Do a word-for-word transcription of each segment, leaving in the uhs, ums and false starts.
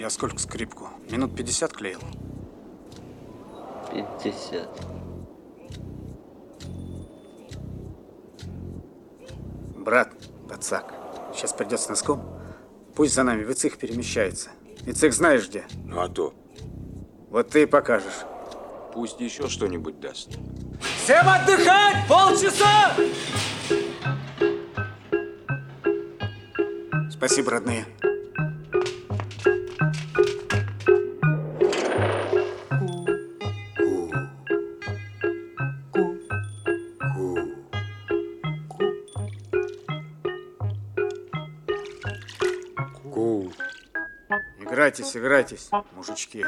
Я сколько скрипку? Минут пятьдесят клеил. Пятьдесят. Брат, пацак, сейчас придет с носком. Пусть за нами в цех перемещается. И цех знаешь где? Ну а то. Вот ты и покажешь. Пусть еще что-нибудь даст. Всем отдыхать! Полчаса! Спасибо, родные. Ку. Играйтесь, играйтесь, мужички.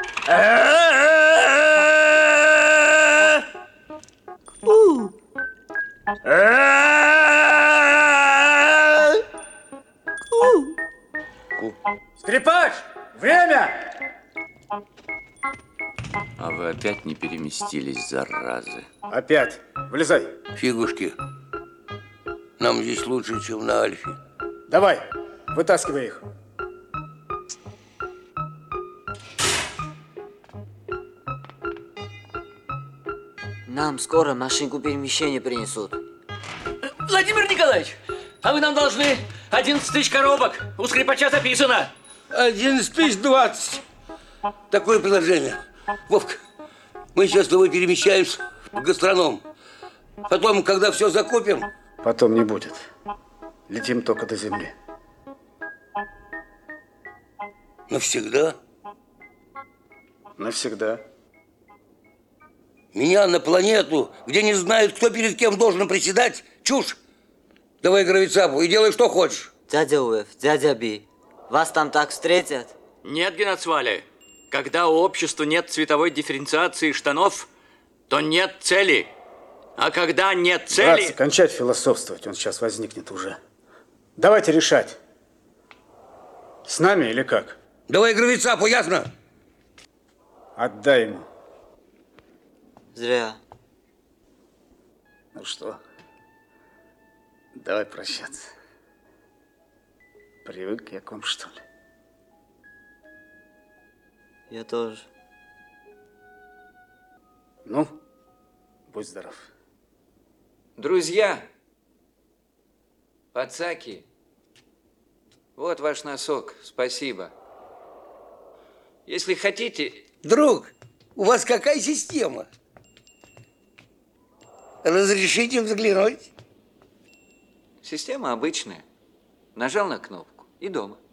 Скрипач! Время! А вы опять не переместились, заразы. Опять. Вылезай. Фигушки. Нам здесь лучше, чем на Альфе. Давай, вытаскивай их. Нам скоро машинку перемещения принесут. Владимир Николаевич, а вы нам должны одиннадцать тысяч коробок. У скрипача записано. одиннадцать тысяч двадцать. Такое предложение. Вовка, мы сейчас с тобой перемещаемся в гастроном. Потом, когда все закупим... Потом не будет. Летим только до земли. Навсегда. Навсегда. Меня на планету, где не знают, кто перед кем должен приседать, чушь. Давай гравицапу и делай, что хочешь. Дядя Уэф, дядя Би, вас там так встретят? Нет, Геноцвали. Когда у общества нет цветовой дифференциации штанов, то нет цели. А когда нет цели... Братцы, кончать философствовать, он сейчас возникнет уже. Давайте решать. С нами или как? Давай гравицапу, ясно? Отдай ему. Зря. Ну что, давай прощаться. Привык я к вам, что ли? Я тоже. Ну, будь здоров. Друзья, пацаки, вот ваш носок, спасибо. Если хотите... Друг, у вас какая система? Разрешите взглянуть? Система обычная. Нажал на кнопку и дома.